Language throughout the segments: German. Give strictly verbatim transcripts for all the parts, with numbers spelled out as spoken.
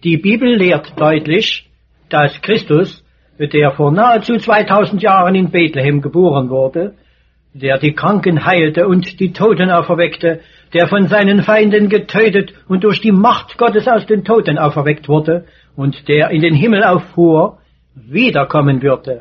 Die Bibel lehrt deutlich, dass Christus, der vor nahezu zweitausend Jahren in Bethlehem geboren wurde, der die Kranken heilte und die Toten auferweckte, der von seinen Feinden getötet und durch die Macht Gottes aus den Toten auferweckt wurde und der in den Himmel auffuhr, wiederkommen würde.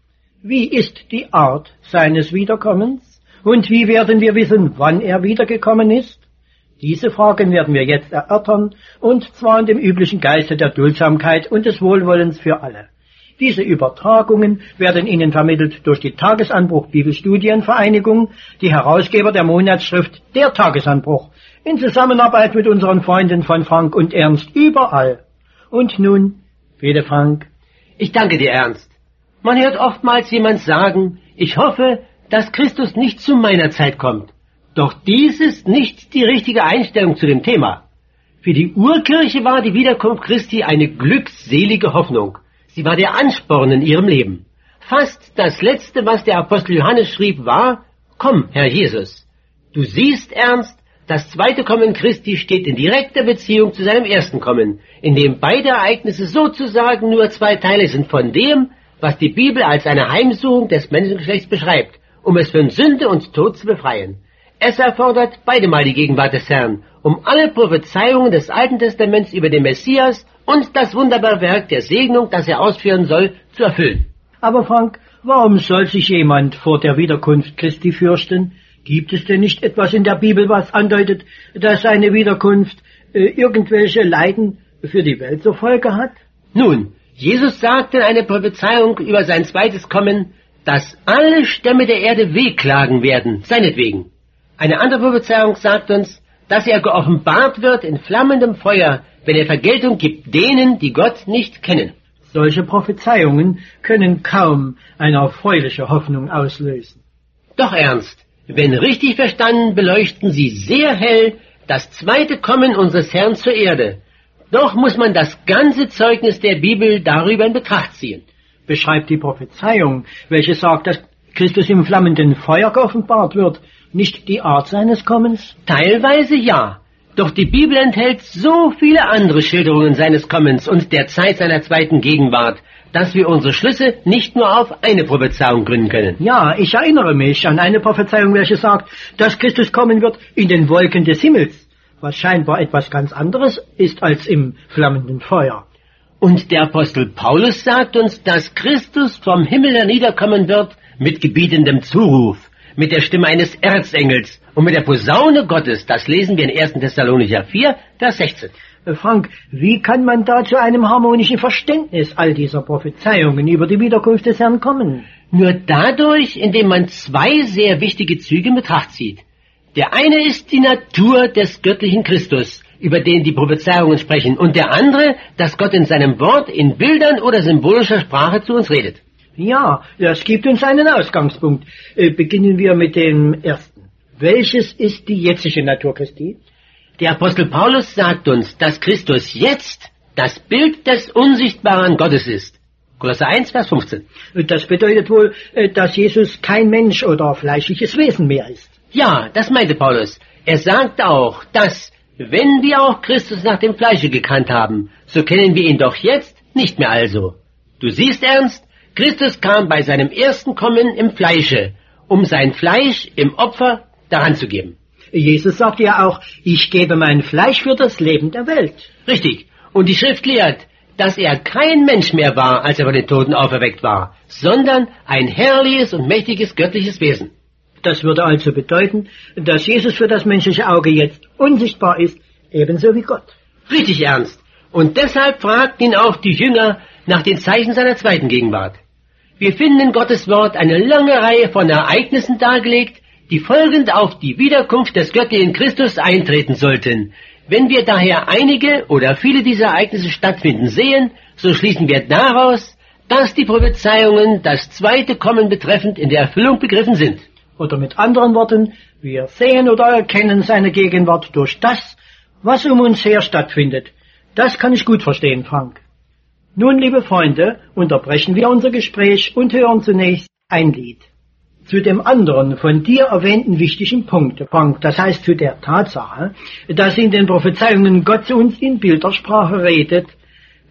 Wie ist die Art seines Wiederkommens und wie werden wir wissen, wann er wiedergekommen ist? Diese Fragen werden wir jetzt erörtern, und zwar in dem üblichen Geiste der Duldsamkeit und des Wohlwollens für alle. Diese Übertragungen werden Ihnen vermittelt durch die Tagesanbruch Bibelstudienvereinigung, die Herausgeber der Monatsschrift Der Tagesanbruch, in Zusammenarbeit mit unseren Freunden von Frank und Ernst überall. Und nun, bitte Frank. Ich danke dir, Ernst. Man hört oftmals jemand sagen, ich hoffe, dass Christus nicht zu meiner Zeit kommt. Doch dies ist nicht die richtige Einstellung zu dem Thema. Für die Urkirche war die Wiederkunft Christi eine glückselige Hoffnung. Sie war der Ansporn in ihrem Leben. Fast das Letzte, was der Apostel Johannes schrieb, war, komm, Herr Jesus. Du siehst, Ernst, das zweite Kommen Christi steht in direkter Beziehung zu seinem ersten Kommen, in dem beide Ereignisse sozusagen nur zwei Teile sind von dem, was die Bibel als eine Heimsuchung des Menschengeschlechts beschreibt, um es von Sünde und Tod zu befreien. Es erfordert beide Mal die Gegenwart des Herrn, um alle Prophezeiungen des Alten Testaments über den Messias und das wunderbare Werk der Segnung, das er ausführen soll, zu erfüllen. Aber Frank, warum soll sich jemand vor der Wiederkunft Christi fürchten? Gibt es denn nicht etwas in der Bibel, was andeutet, dass seine Wiederkunft äh, irgendwelche Leiden für die Welt zur Folge hat? Nun, Jesus sagte in einer Prophezeiung über sein zweites Kommen, dass alle Stämme der Erde wehklagen werden, seinetwegen. Eine andere Prophezeiung sagt uns, dass er geoffenbart wird in flammendem Feuer, wenn er Vergeltung gibt denen, die Gott nicht kennen. Solche Prophezeiungen können kaum eine erfreuliche Hoffnung auslösen. Doch Ernst, wenn richtig verstanden, beleuchten sie sehr hell das zweite Kommen unseres Herrn zur Erde. Doch muss man das ganze Zeugnis der Bibel darüber in Betracht ziehen. Beschreibt die Prophezeiung, welche sagt, dass Christus im flammenden Feuer geoffenbart wird, nicht die Art seines Kommens? Teilweise ja. Doch die Bibel enthält so viele andere Schilderungen seines Kommens und der Zeit seiner zweiten Gegenwart, dass wir unsere Schlüsse nicht nur auf eine Prophezeiung gründen können. Ja, ich erinnere mich an eine Prophezeiung, welche sagt, dass Christus kommen wird in den Wolken des Himmels, was scheinbar etwas ganz anderes ist als im flammenden Feuer. Und der Apostel Paulus sagt uns, dass Christus vom Himmel herniederkommen wird mit gebietendem Zuruf, mit der Stimme eines Erzengels und mit der Posaune Gottes. Das lesen wir in erster Thessalonicher vier, Vers sechzehn. Frank, wie kann man da zu einem harmonischen Verständnis all dieser Prophezeiungen über die Wiederkunft des Herrn kommen? Nur dadurch, indem man zwei sehr wichtige Züge in Betracht zieht. Der eine ist die Natur des göttlichen Christus, über den die Prophezeiungen sprechen, und der andere, dass Gott in seinem Wort in Bildern oder symbolischer Sprache zu uns redet. Ja, das gibt uns einen Ausgangspunkt. Äh, beginnen wir mit dem ersten. Welches ist die jetzige Natur Christi? Der Apostel Paulus sagt uns, dass Christus jetzt das Bild des unsichtbaren Gottes ist. Kolosser eins, Vers fünfzehn. Das bedeutet wohl, dass Jesus kein Mensch oder fleischliches Wesen mehr ist. Ja, das meinte Paulus. Er sagt auch, dass, wenn wir auch Christus nach dem Fleische gekannt haben, so kennen wir ihn doch jetzt nicht mehr also. Du siehst, Ernst, Christus kam bei seinem ersten Kommen im Fleische, um sein Fleisch im Opfer daran zu geben. Jesus sagt ja auch, ich gebe mein Fleisch für das Leben der Welt. Richtig. Und die Schrift lehrt, dass er kein Mensch mehr war, als er von den Toten auferweckt war, sondern ein herrliches und mächtiges göttliches Wesen. Das würde also bedeuten, dass Jesus für das menschliche Auge jetzt unsichtbar ist, ebenso wie Gott. Richtig, Ernst. Und deshalb fragten ihn auch die Jünger nach den Zeichen seiner zweiten Gegenwart. Wir finden in Gottes Wort eine lange Reihe von Ereignissen dargelegt, die folgend auf die Wiederkunft des göttlichen Christus eintreten sollten. Wenn wir daher einige oder viele dieser Ereignisse stattfinden sehen, so schließen wir daraus, dass die Prophezeiungen das zweite Kommen betreffend in der Erfüllung begriffen sind. Oder mit anderen Worten, wir sehen oder erkennen seine Gegenwart durch das, was um uns her stattfindet. Das kann ich gut verstehen, Frank. Nun, liebe Freunde, unterbrechen wir unser Gespräch und hören zunächst ein Lied. Zu dem anderen von dir erwähnten wichtigen Punkt, Frank, das heißt zu der Tatsache, dass in den Prophezeiungen Gott zu uns in Bildersprache redet,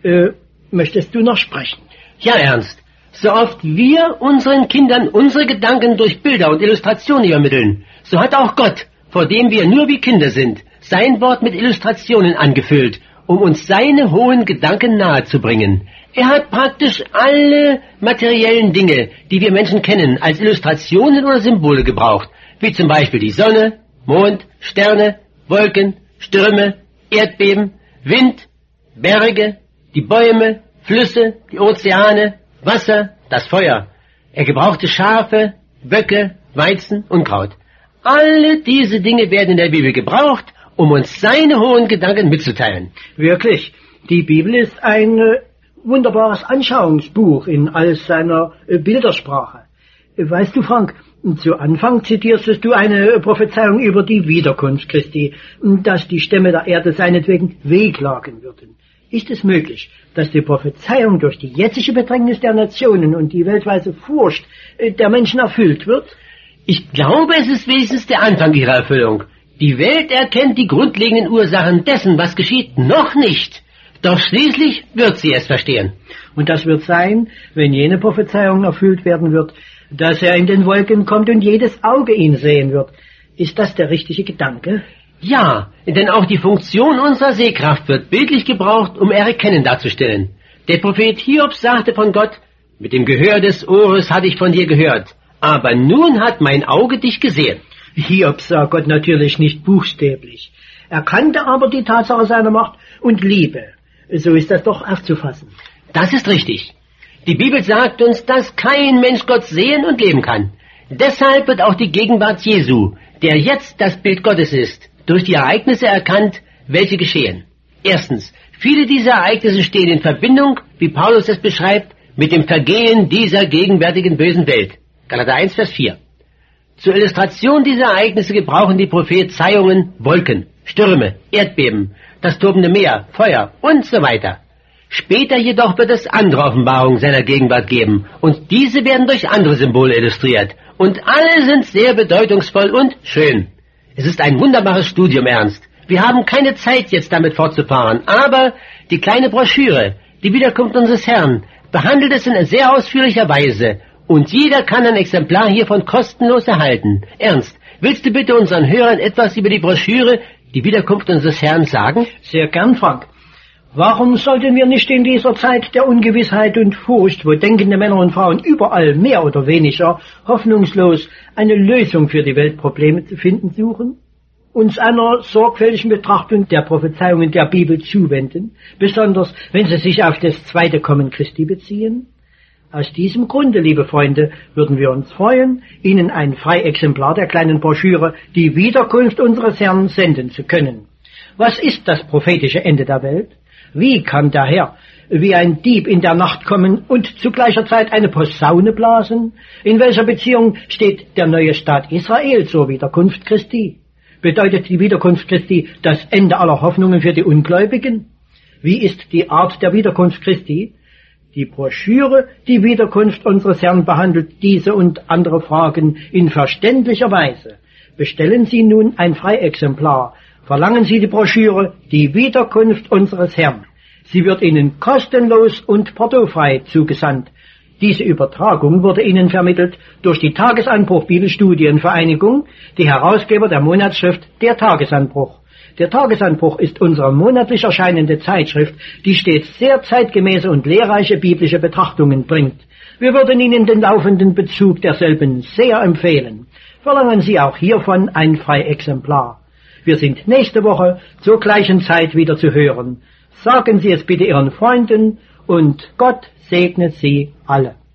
Äh, möchtest du noch sprechen? Ja, Ernst. So oft wir unseren Kindern unsere Gedanken durch Bilder und Illustrationen übermitteln, so hat auch Gott, vor dem wir nur wie Kinder sind, sein Wort mit Illustrationen angefüllt, um uns seine hohen Gedanken nahezubringen. Er hat praktisch alle materiellen Dinge, die wir Menschen kennen, als Illustrationen oder Symbole gebraucht, wie zum Beispiel die Sonne, Mond, Sterne, Wolken, Stürme, Erdbeben, Wind, Berge, die Bäume, Flüsse, die Ozeane, Wasser, das Feuer. Er gebrauchte Schafe, Böcke, Weizen, Unkraut. Alle diese Dinge werden in der Bibel gebraucht, um uns seine hohen Gedanken mitzuteilen. Wirklich, die Bibel ist ein äh, wunderbares Anschauungsbuch in all seiner äh, Bildersprache. Äh, weißt du, Frank, zu Anfang zitierst du eine Prophezeiung über die Wiederkunft Christi, dass die Stämme der Erde seinetwegen wehklagen würden. Ist es möglich, dass die Prophezeiung durch die jetzige Bedrängnis der Nationen und die weltweite Furcht äh, der Menschen erfüllt wird? Ich glaube, es ist wenigstens der Anfang ihrer Erfüllung. Die Welt erkennt die grundlegenden Ursachen dessen, was geschieht, noch nicht. Doch schließlich wird sie es verstehen. Und das wird sein, wenn jene Prophezeiung erfüllt werden wird, dass er in den Wolken kommt und jedes Auge ihn sehen wird. Ist das der richtige Gedanke? Ja, denn auch die Funktion unserer Sehkraft wird bildlich gebraucht, um Erkennen darzustellen. Der Prophet Hiob sagte von Gott, mit dem Gehör des Ohres hatte ich von dir gehört, aber nun hat mein Auge dich gesehen. Hiob sah Gott natürlich nicht buchstäblich. Er kannte aber die Tatsache seiner Macht und Liebe. So ist das doch aufzufassen. Das ist richtig. Die Bibel sagt uns, dass kein Mensch Gott sehen und leben kann. Deshalb wird auch die Gegenwart Jesu, der jetzt das Bild Gottes ist, durch die Ereignisse erkannt, welche geschehen. Erstens, viele dieser Ereignisse stehen in Verbindung, wie Paulus es beschreibt, mit dem Vergehen dieser gegenwärtigen bösen Welt. Galater eins, Vers vier. Zur Illustration dieser Ereignisse gebrauchen die Prophezeiungen Wolken, Stürme, Erdbeben, das tobende Meer, Feuer und so weiter. Später jedoch wird es andere Offenbarungen seiner Gegenwart geben, und diese werden durch andere Symbole illustriert, und alle sind sehr bedeutungsvoll und schön. Es ist ein wunderbares Studium, Ernst. Wir haben keine Zeit, jetzt damit fortzufahren, aber die kleine Broschüre, die Wiederkunft unseres Herrn, behandelt es in sehr ausführlicher Weise, und jeder kann ein Exemplar hiervon kostenlos erhalten. Ernst, willst du bitte unseren Hörern etwas über die Broschüre, die Wiederkunft unseres Herrn, sagen? Sehr gern, Frank. Warum sollten wir nicht in dieser Zeit der Ungewissheit und Furcht, wo denkende Männer und Frauen überall mehr oder weniger hoffnungslos eine Lösung für die Weltprobleme zu finden suchen, uns einer sorgfältigen Betrachtung der Prophezeiungen der Bibel zuwenden, besonders wenn sie sich auf das zweite Kommen Christi beziehen? Aus diesem Grunde, liebe Freunde, würden wir uns freuen, Ihnen ein Freiexemplar der kleinen Broschüre Die Wiederkunft unseres Herrn senden zu können. Was ist das prophetische Ende der Welt? Wie kann der Herr wie ein Dieb in der Nacht kommen und zu gleicher Zeit eine Posaune blasen? In welcher Beziehung steht der neue Staat Israel zur Wiederkunft Christi? Bedeutet die Wiederkunft Christi das Ende aller Hoffnungen für die Ungläubigen? Wie ist die Art der Wiederkunft Christi? Die Broschüre Die Wiederkunft unseres Herrn behandelt diese und andere Fragen in verständlicher Weise. Bestellen Sie nun ein Freiexemplar. Verlangen Sie die Broschüre Die Wiederkunft unseres Herrn. Sie wird Ihnen kostenlos und portofrei zugesandt. Diese Übertragung wurde Ihnen vermittelt durch die Tagesanbruch Bibelstudienvereinigung, die Herausgeber der Monatsschrift Der Tagesanbruch. Der Tagesanbruch ist unsere monatlich erscheinende Zeitschrift, die stets sehr zeitgemäße und lehrreiche biblische Betrachtungen bringt. Wir würden Ihnen den laufenden Bezug derselben sehr empfehlen. Verlangen Sie auch hiervon ein Freiexemplar. Wir sind nächste Woche zur gleichen Zeit wieder zu hören. Sagen Sie es bitte Ihren Freunden und Gott segne Sie alle.